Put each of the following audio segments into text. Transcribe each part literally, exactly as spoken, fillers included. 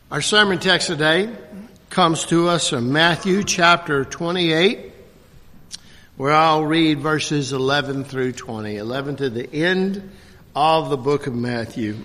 Our sermon text today comes to us from Matthew chapter twenty-eight, where I'll read verses eleven through twenty, eleven to the end of the book of Matthew.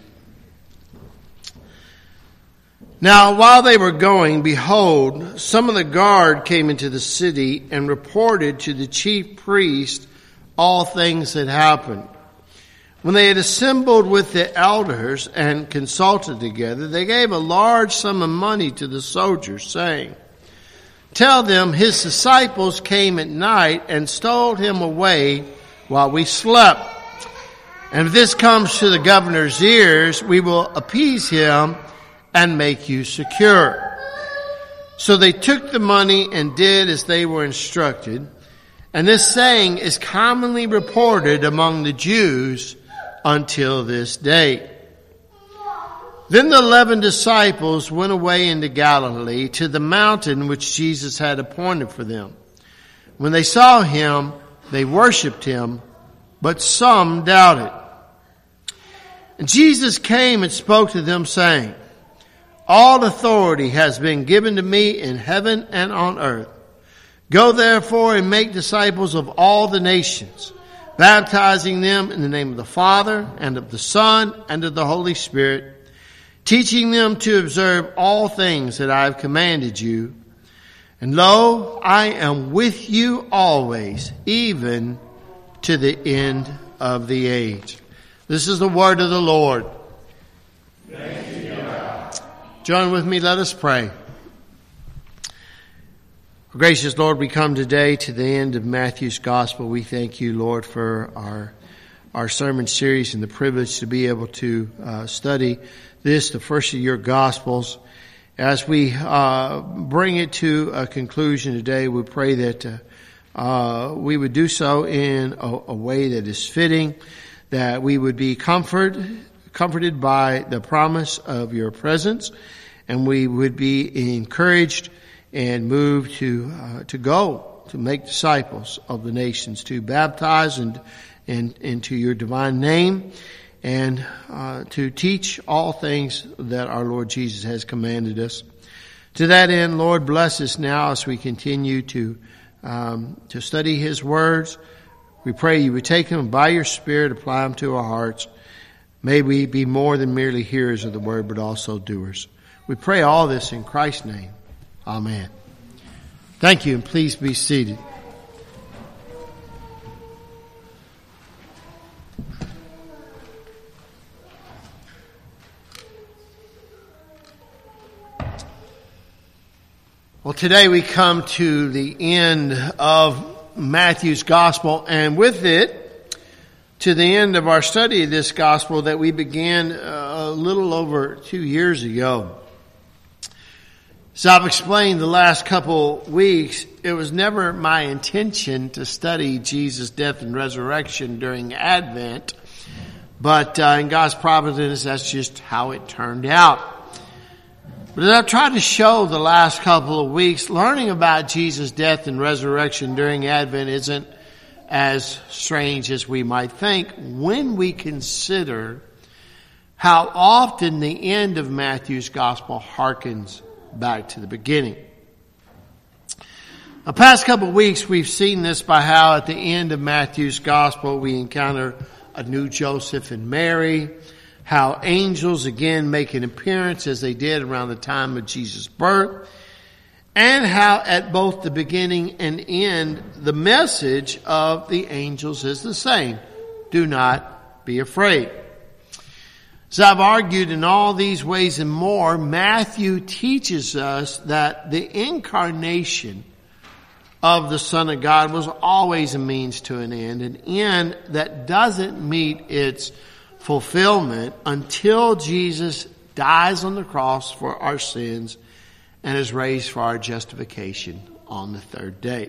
Now, while they were going, behold, some of the guard came into the city and reported to the chief priest all things that happened. When they had assembled with the elders and consulted together, they gave a large sum of money to the soldiers, saying, "Tell them his disciples came at night and stole him away while we slept. And if this comes to the governor's ears, we will appease him and make you secure." So they took the money and did as they were instructed. And this saying is commonly reported among the Jews until this day. Then the eleven disciples went away into Galilee to the mountain which Jesus had appointed for them. When they saw him, they worshipped him, but some doubted. And Jesus came and spoke to them, saying, "All authority has been given to me in heaven and on earth. Go therefore and make disciples of all the nations, baptizing them in the name of the Father and of the Son and of the Holy Spirit, teaching them to observe all things that I have commanded you. And lo, I am with you always, even to the end of the age." This is the word of the Lord. Thanks be to God. Join with me, let us pray. Gracious Lord, we come today to the end of Matthew's Gospel. We thank you, Lord, for our our sermon series and the privilege to be able to uh, study this, the first of your Gospels. As we uh, bring it to a conclusion today, we pray that uh, uh, we would do so in a, a way that is fitting, that we would be comfort, comforted by the promise of your presence, and we would be encouraged and moved to uh, to go to make disciples of the nations, to baptize and and into your divine name, and uh, to teach all things that our Lord Jesus has commanded us. To that end, Lord, bless us now as we continue to um, to study His words. We pray you would take them by your Spirit, apply them to our hearts. May we be more than merely hearers of the word, but also doers. We pray all this in Christ's name. Amen. Thank you, and please be seated. Well, today we come to the end of Matthew's Gospel, and with it, to the end of our study of this Gospel that we began a little over two years ago. So I've explained the last couple weeks, it was never my intention to study Jesus' death and resurrection during Advent, but uh, in God's providence, that's just how it turned out. But as I've tried to show the last couple of weeks, learning about Jesus' death and resurrection during Advent isn't as strange as we might think when we consider how often the end of Matthew's Gospel harkens back to the beginning. The past couple of weeks we've seen this by how at the end of Matthew's Gospel we encounter a new Joseph and Mary, how angels again make an appearance as they did around the time of Jesus' birth, and how at both the beginning and end the message of the angels is the same. Do not be afraid. So I've argued in all these ways and more, Matthew teaches us that the incarnation of the Son of God was always a means to an end, an end that doesn't meet its fulfillment until Jesus dies on the cross for our sins and is raised for our justification on the third day.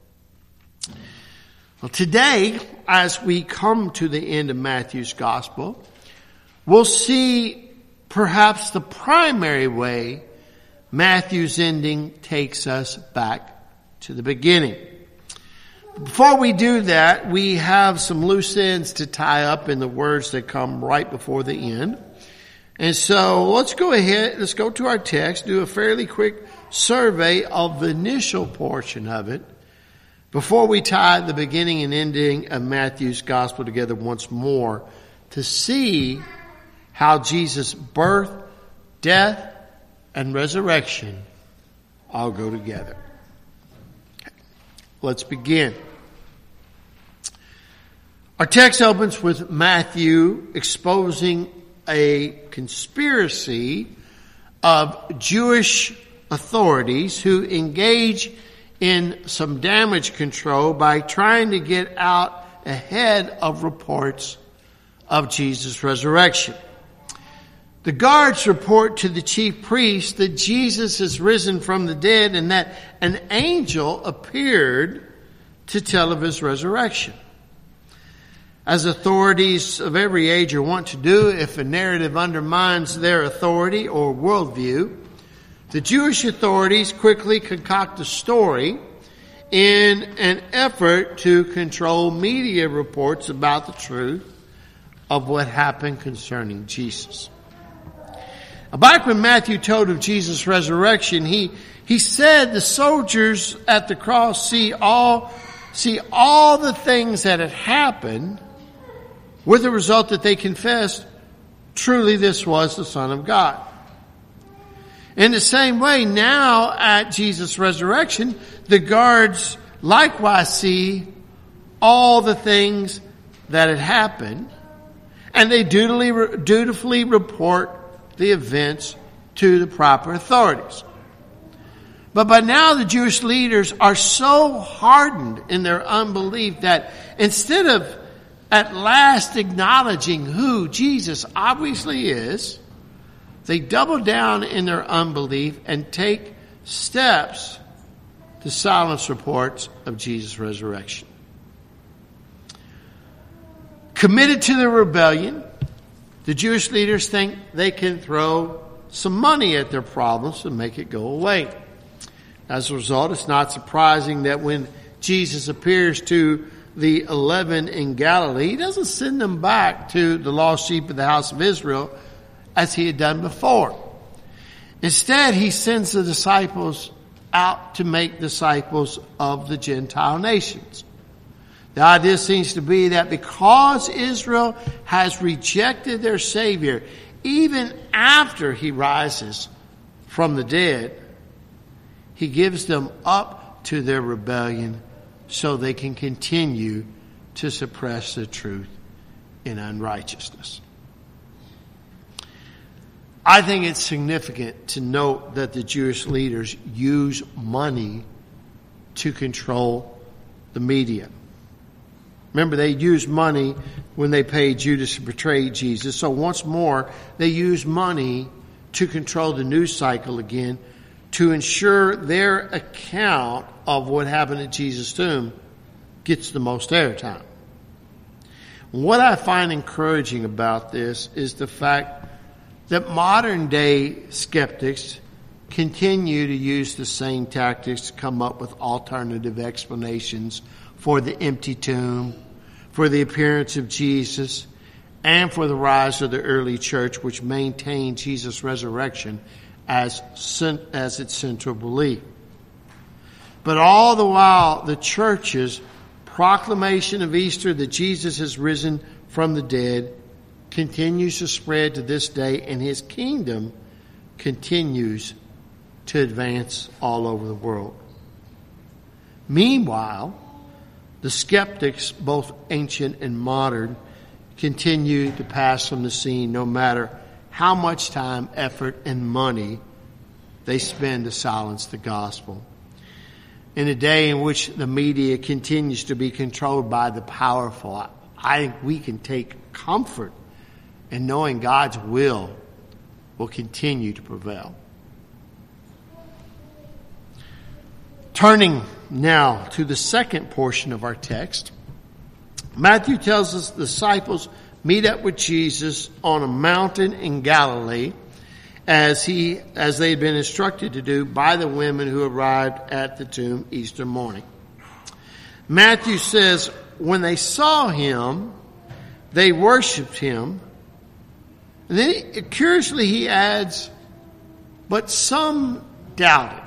Well, today, as we come to the end of Matthew's Gospel, we'll see perhaps the primary way Matthew's ending takes us back to the beginning. Before we do that, we have some loose ends to tie up in the words that come right before the end. And so let's go ahead, let's go to our text, do a fairly quick survey of the initial portion of it before we tie the beginning and ending of Matthew's gospel together once more to see how Jesus' birth, death, and resurrection all go together. Okay. Let's begin. Our text opens with Matthew exposing a conspiracy of Jewish authorities who engage in some damage control by trying to get out ahead of reports of Jesus' resurrection. The guards report to the chief priest that Jesus has risen from the dead and that an angel appeared to tell of his resurrection. As authorities of every age are wont to do if a narrative undermines their authority or worldview, the Jewish authorities quickly concoct a story in an effort to control media reports about the truth of what happened concerning Jesus. Now, back when Matthew told of Jesus' resurrection, he, he said the soldiers at the cross see all, see all the things that had happened, with the result that they confessed, truly this was the Son of God. In the same way, now at Jesus' resurrection, the guards likewise see all the things that had happened, and they dutifully, dutifully report the events to the proper authorities. But by now the Jewish leaders are so hardened in their unbelief that instead of at last acknowledging who Jesus obviously is, they double down in their unbelief and take steps to silence reports of Jesus' resurrection. Committed to the rebellion, the Jewish leaders think they can throw some money at their problems to make it go away. As a result, it's not surprising that when Jesus appears to the eleven in Galilee, he doesn't send them back to the lost sheep of the house of Israel as he had done before. Instead, he sends the disciples out to make disciples of the Gentile nations. The idea seems to be that because Israel has rejected their Savior, even after he rises from the dead, he gives them up to their rebellion so they can continue to suppress the truth in unrighteousness. I think it's significant to note that the Jewish leaders use money to control the media. Remember, they used money when they paid Judas to betray Jesus. So once more, they use money to control the news cycle again to ensure their account of what happened at Jesus' tomb gets the most airtime. What I find encouraging about this is the fact that modern day skeptics continue to use the same tactics to come up with alternative explanations for the empty tomb, for the appearance of Jesus, and for the rise of the early church, which maintained Jesus' resurrection as, as its central belief. But all the while, the church's proclamation of Easter that Jesus has risen from the dead continues to spread to this day, and his kingdom continues to advance all over the world. Meanwhile, the skeptics, both ancient and modern, continue to pass from the scene no matter how much time, effort, and money they spend to silence the gospel. In a day in which the media continues to be controlled by the powerful, I think we can take comfort in knowing God's will will continue to prevail. Turning now to the second portion of our text, Matthew tells us the disciples meet up with Jesus on a mountain in Galilee as he, as they had been instructed to do by the women who arrived at the tomb Easter morning. Matthew says, when they saw him, they worshiped him, And then, he, curiously, he adds, but some doubted.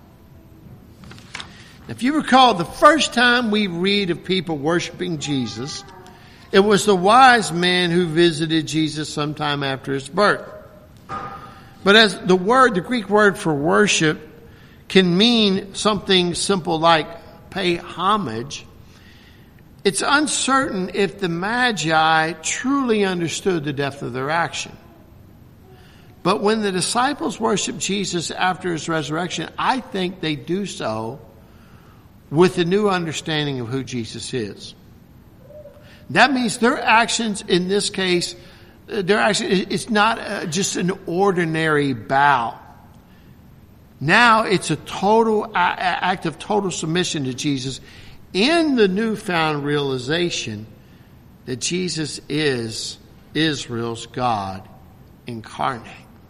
If you recall, the first time we read of people worshiping Jesus, it was the wise men who visited Jesus sometime after his birth. But as the word, the Greek word for worship can mean something simple like pay homage, it's uncertain if the Magi truly understood the depth of their action. But when the disciples worship Jesus after his resurrection, I think they do so with a new understanding of who Jesus is. That means their actions in this case, their action, it's not just an ordinary bow. Now it's a total act of total submission to Jesus in the newfound realization that Jesus is Israel's God incarnate.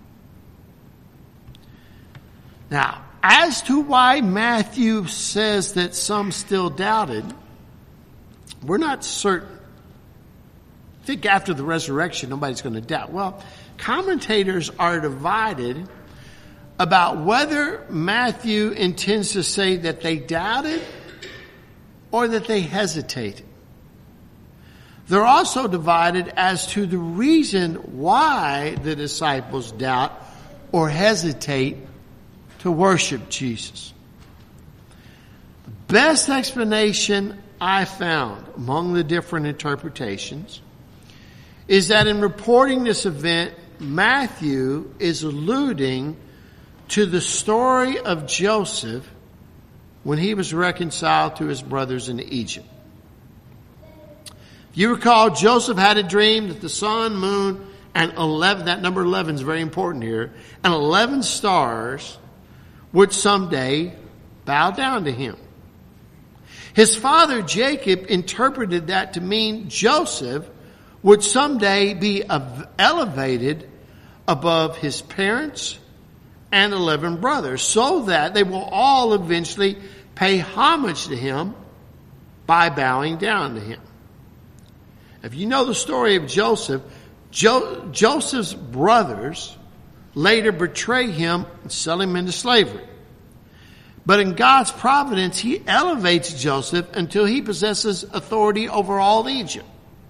Now, as to why Matthew says that some still doubted, we're not certain. I think after the resurrection, nobody's going to doubt. Well, commentators are divided about whether Matthew intends to say that they doubted or that they hesitated. They're also divided as to the reason why the disciples doubt or hesitate to worship Jesus. The best explanation I found among the different interpretations is that in reporting this event, Matthew is alluding to the story of Joseph when he was reconciled to his brothers in Egypt. If you recall, Joseph had a dream that the sun, moon, and eleven, that number eleven is very important here, and eleven stars would someday bow down to him. His father Jacob interpreted that to mean Joseph would someday be elevated above his parents and eleven brothers, so that they will all eventually pay homage to him by bowing down to him. If you know the story of Joseph, jo- Joseph's brothers later betray him and sell him into slavery. But in God's providence, he elevates Joseph until he possesses authority over all Egypt.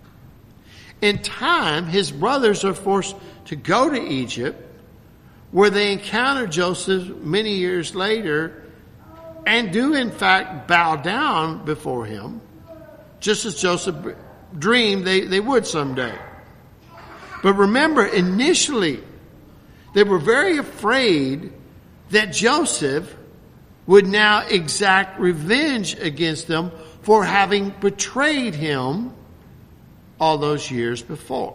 In time, his brothers are forced to go to Egypt, where they encounter Joseph many years later and do in fact bow down before him, just as Joseph dreamed they, they would someday. But remember, initially, they were very afraid that Joseph would now exact revenge against them for having betrayed him all those years before.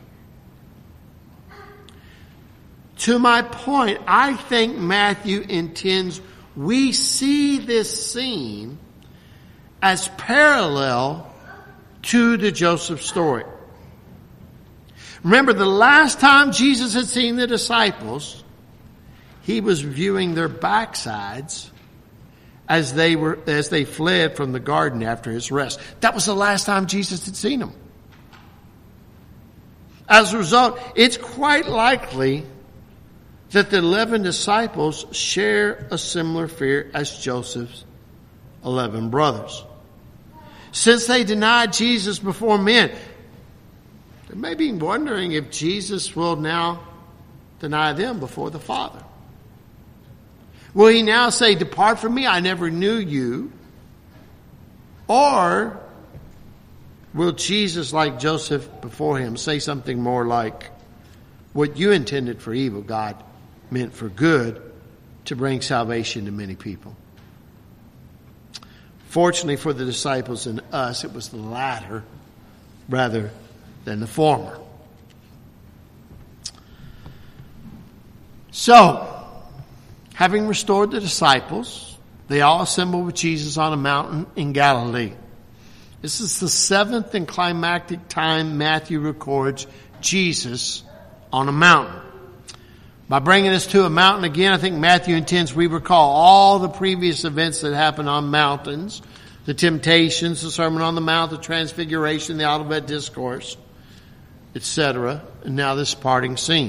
To my point, I think Matthew intends we see this scene as parallel to the Joseph story. Remember, the last time Jesus had seen the disciples, he was viewing their backsides as they were as they fled from the garden after his rest. That was the last time Jesus had seen them. As a result, it's quite likely that the eleven disciples share a similar fear as Joseph's eleven brothers. Since they denied Jesus before men, they may be wondering if Jesus will now deny them before the Father. Will he now say, "Depart from me, I never knew you"? Or will Jesus, like Joseph before him, say something more like, "What you intended for evil, God meant for good, to bring salvation to many people"? Fortunately for the disciples and us, it was the latter rather than the former. So, having restored the disciples, they all assembled with Jesus on a mountain in Galilee. This is the seventh and climactic time Matthew records Jesus on a mountain. By bringing us to a mountain again, I think Matthew intends we recall all the previous events that happened on mountains, the temptations, the Sermon on the Mount, the Transfiguration, the Olivet Discourse. et cetera. And now this parting scene.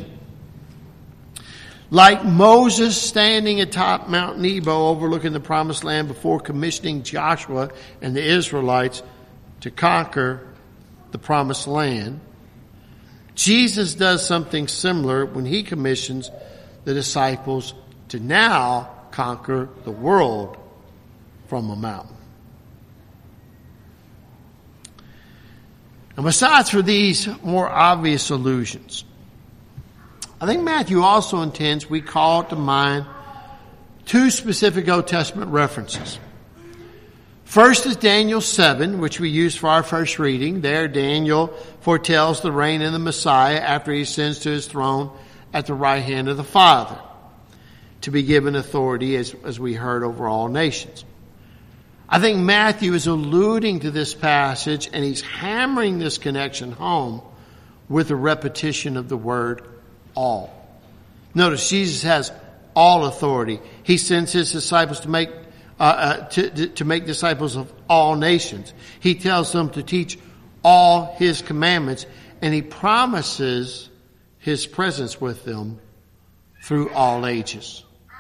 Like Moses standing atop Mount Nebo overlooking the promised land before commissioning Joshua and the Israelites to conquer the promised land, Jesus does something similar when he commissions the disciples to now conquer the world from a mountain. And besides for these more obvious allusions, I think Matthew also intends we call to mind two specific Old Testament references. First is Daniel seven, which we used for our first reading. There, Daniel foretells the reign of the Messiah after he ascends to his throne at the right hand of the Father, to be given authority, as, as we heard, over all nations. I think Matthew is alluding to this passage, and he's hammering this connection home with a repetition of the word all. Notice Jesus has all authority. He sends his disciples to make uh, uh, to, to make disciples of all nations. He tells them to teach all his commandments, and he promises his presence with them through all ages.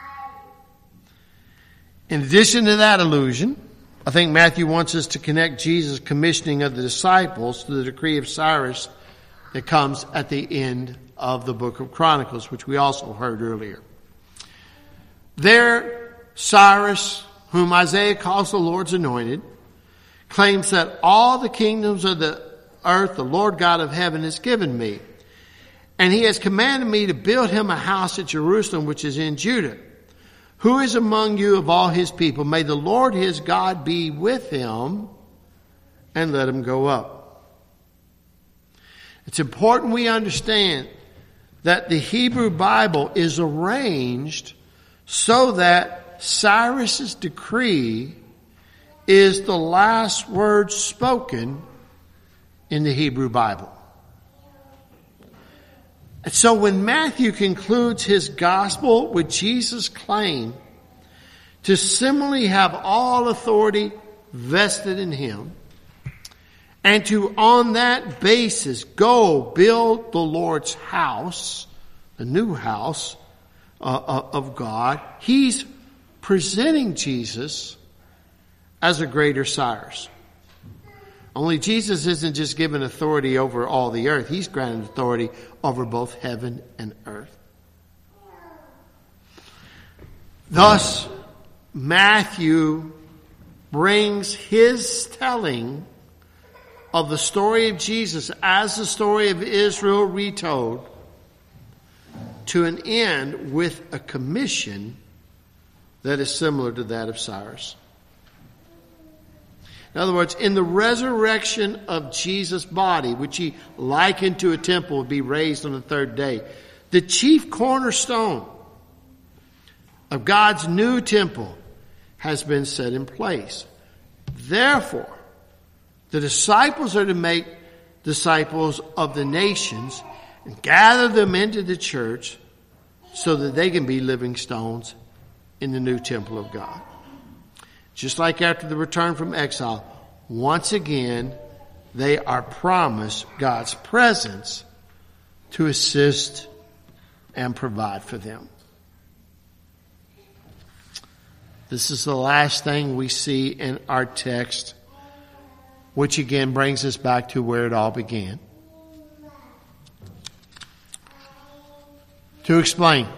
In addition to that allusion, I think Matthew wants us to connect Jesus' commissioning of the disciples to the decree of Cyrus that comes at the end of the book of Chronicles, which we also heard earlier. There, Cyrus, whom Isaiah calls the Lord's anointed, claims that all the kingdoms of the earth the Lord God of heaven has given me. And he has commanded me to build him a house at Jerusalem, which is in Judah. Who is among you of all his people? May the Lord his God be with him, and let him go up. It's important we understand that the Hebrew Bible is arranged so that Cyrus's decree is the last word spoken in the Hebrew Bible. And so when Matthew concludes his gospel with Jesus' claim to similarly have all authority vested in him, and to on that basis go build the Lord's house, the new house uh, of God, he's presenting Jesus as a greater Cyrus. Only Jesus isn't just given authority over all the earth. He's granted authority over both heaven and earth. Thus, Matthew brings his telling of the story of Jesus as the story of Israel retold to an end with a commission that is similar to that of Cyrus. In other words, in the resurrection of Jesus' body, which he likened to a temple would be raised on the third day, the chief cornerstone of God's new temple has been set in place. Therefore, the disciples are to make disciples of the nations and gather them into the church so that they can be living stones in the new temple of God. Just like after the return from exile, once again, they are promised God's presence to assist and provide for them. This is the last thing we see in our text, which again brings us back to where it all began. To explain,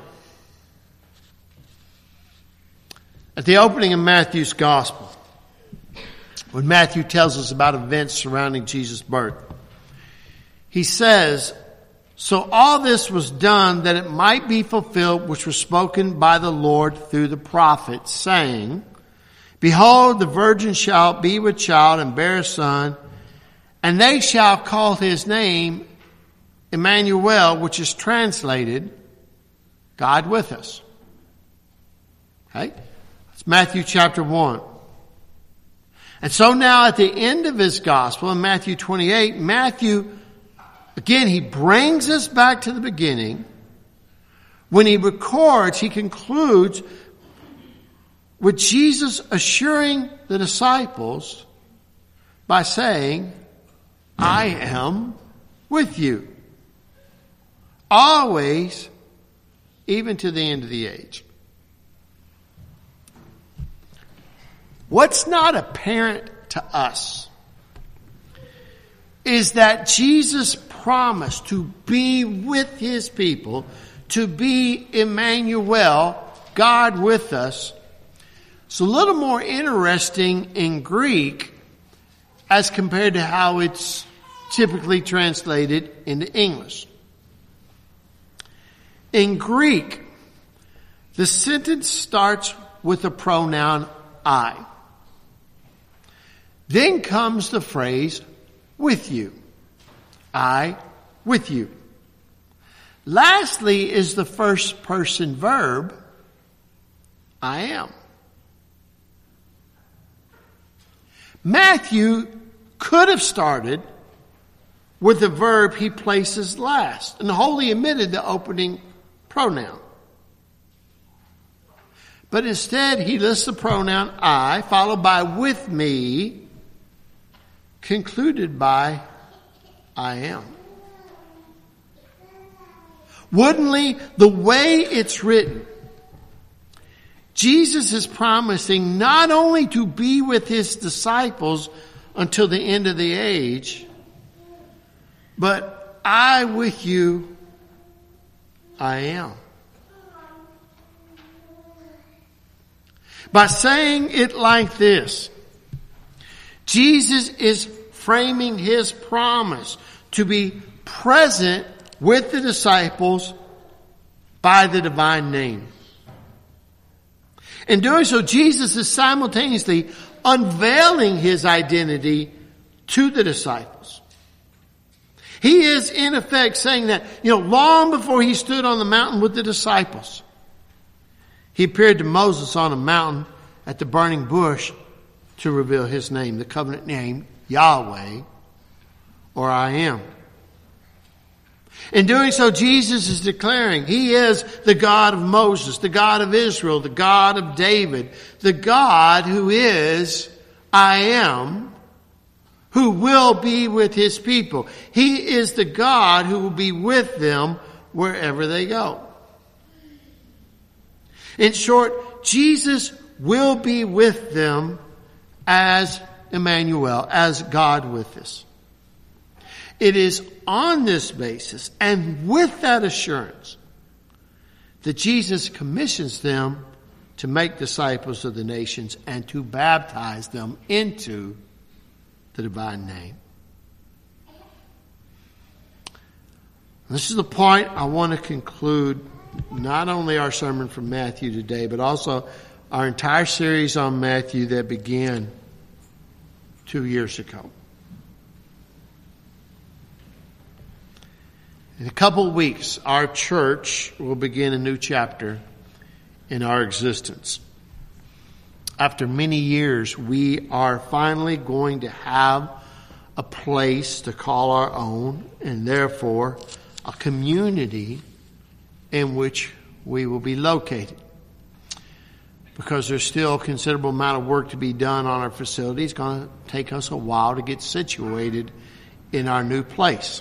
at the opening of Matthew's Gospel, when Matthew tells us about events surrounding Jesus' birth, he says, "So all this was done that it might be fulfilled which was spoken by the Lord through the prophet, saying, Behold, the virgin shall be with child and bear a son, and they shall call his name Emmanuel," which is translated, God with us. Okay? It's Matthew chapter one. And so now at the end of his gospel, in Matthew twenty-eight, Matthew, again, he brings us back to the beginning. When he records, he concludes with Jesus assuring the disciples by saying, "I am with you." always, even to the end of the age. What's not apparent to us is that Jesus promised to be with his people, to be Emmanuel, God with us. It's a little more interesting in Greek as compared to how it's typically translated into English. In Greek, the sentence starts with the pronoun I. Then comes the phrase, with you. I, with you. Lastly is the first person verb, I am. Matthew could have started with the verb he places last and wholly omitted the opening pronoun. But instead he lists the pronoun I, followed by with me, concluded by I am. Woodenly, the way it's written, Jesus is promising not only to be with his disciples until the end of the age, but I with you, I am. By saying it like this, Jesus is framing his promise to be present with the disciples by the divine name. In doing so, Jesus is simultaneously unveiling his identity to the disciples. He is in effect saying that, you know, long before he stood on the mountain with the disciples, he appeared to Moses on a mountain at the burning bush to reveal his name, the covenant name, Yahweh, or I am. In doing so, Jesus is declaring he is the God of Moses, the God of Israel, the God of David, the God who is I am, who will be with his people. He is the God who will be with them wherever they go. In short, Jesus will be with them as Emmanuel, as God with us. It is on this basis and with that assurance that Jesus commissions them to make disciples of the nations and to baptize them into the divine name. This is the point I want to conclude not only our sermon from Matthew today, but also our entire series on Matthew that began two years ago. In a couple of weeks, our church will begin a new chapter in our existence. After many years, we are finally going to have a place to call our own, and therefore a community in which we will be located. Because there's still a considerable amount of work to be done on our facility, it's going to take us a while to get situated in our new place.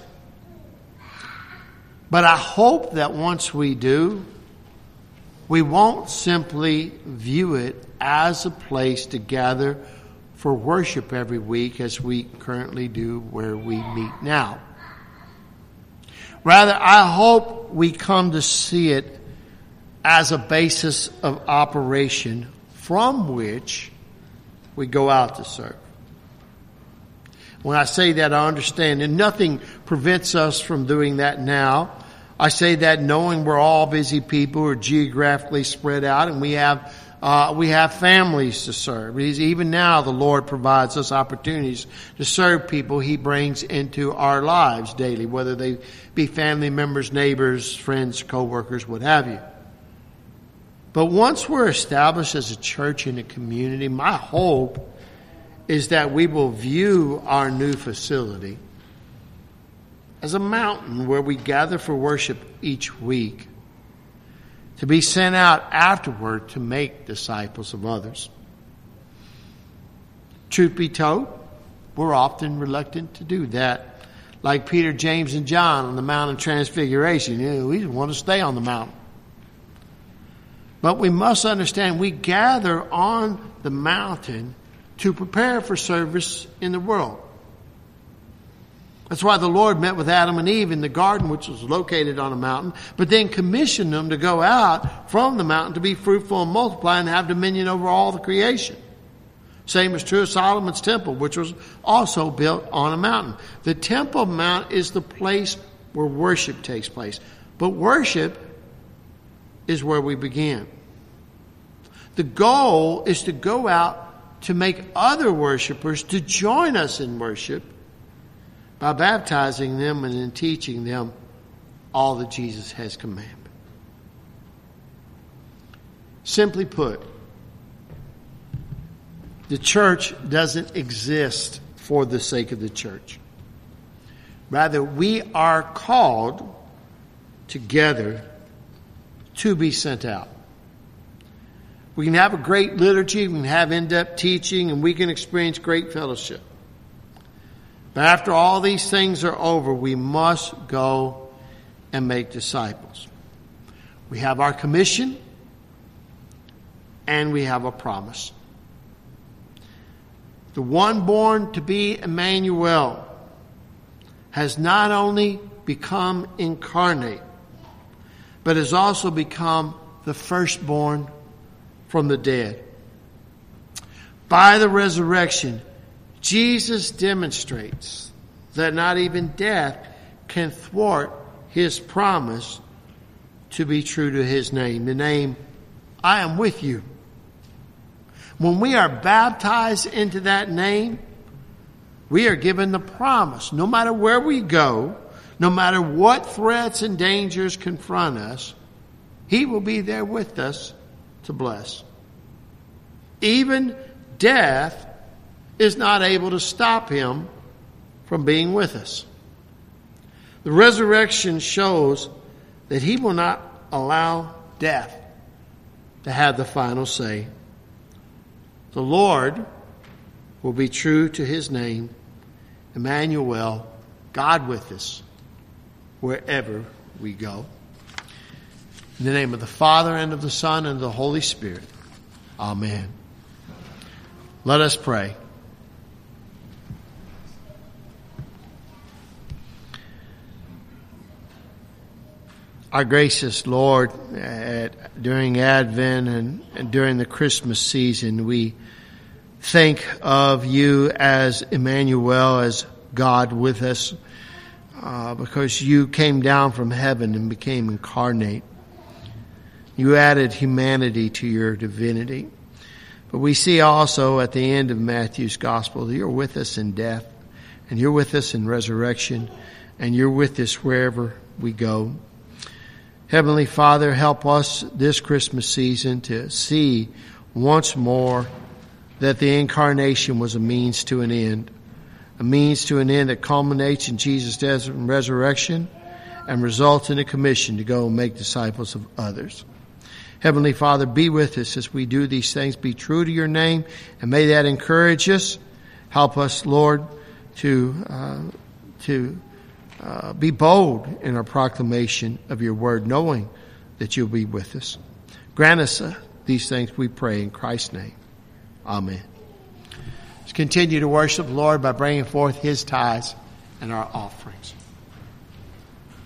But I hope that once we do, we won't simply view it as a place to gather for worship every week as we currently do where we meet now. Rather, I hope we come to see it as a basis of operation from which we go out to serve. When I say that, I understand, and nothing prevents us from doing that now. I say that knowing we're all busy people who are geographically spread out, and we have uh, we have families to serve. Even now, the Lord provides us opportunities to serve people He brings into our lives daily, whether they be family members, neighbors, friends, co-workers, what have you. But once we're established as a church in a community, my hope is that we will view our new facility as a mountain where we gather for worship each week, to be sent out afterward to make disciples of others. Truth be told, we're often reluctant to do that. like Peter, James, and John on the Mount of Transfiguration. You know, we want to stay on the mountain. But we must understand we gather on the mountain to prepare for service in the world. That's why the Lord met with Adam and Eve in the garden, which was located on a mountain, but then commissioned them to go out from the mountain to be fruitful and multiply and have dominion over all the creation. Same is true of Solomon's temple, which was also built on a mountain. The Temple Mount is the place where worship takes place. But worship is where we begin. The goal is to go out to make other worshipers to join us in worship by baptizing them and in teaching them all that Jesus has commanded. Simply put, the church doesn't exist for the sake of the church. Rather, we are called together to be sent out. We can have a great liturgy, we can have in-depth teaching, and we can experience great fellowship. But after all these things are over, we must go and make disciples. We have our commission and we have a promise. The one born to be Emmanuel has not only become incarnate, but has also become the firstborn from the dead. By the resurrection, Jesus demonstrates that not even death can thwart his promise to be true to his name. The name, I am with you. When we are baptized into that name, we are given the promise, no matter where we go, no matter what threats and dangers confront us, he will be there with us to bless. Even death is not able to stop him from being with us. The resurrection shows that he will not allow death to have the final say. The Lord will be true to his name, Emmanuel, God with us, wherever we go. In the name of the Father, and of the Son, and of the Holy Spirit. Amen. Let us pray. Our gracious Lord, at, during Advent and, and during the Christmas season, we think of you as Emmanuel, as God with us, uh, because you came down from heaven and became incarnate. You added humanity to your divinity. But we see also at the end of Matthew's gospel that you're with us in death, and you're with us in resurrection, and you're with us wherever we go. Heavenly Father, help us this Christmas season to see once more that the incarnation was a means to an end, a means to an end that culminates in Jesus' death and resurrection and results in a commission to go and make disciples of others. Heavenly Father, be with us as we do these things. Be true to your name, and may that encourage us. Help us, Lord, to uh, to uh, be bold in our proclamation of your word, knowing that you'll be with us. Grant us uh, these things, we pray, in Christ's name. Amen. Let's continue to worship the Lord by bringing forth his tithes and our offerings.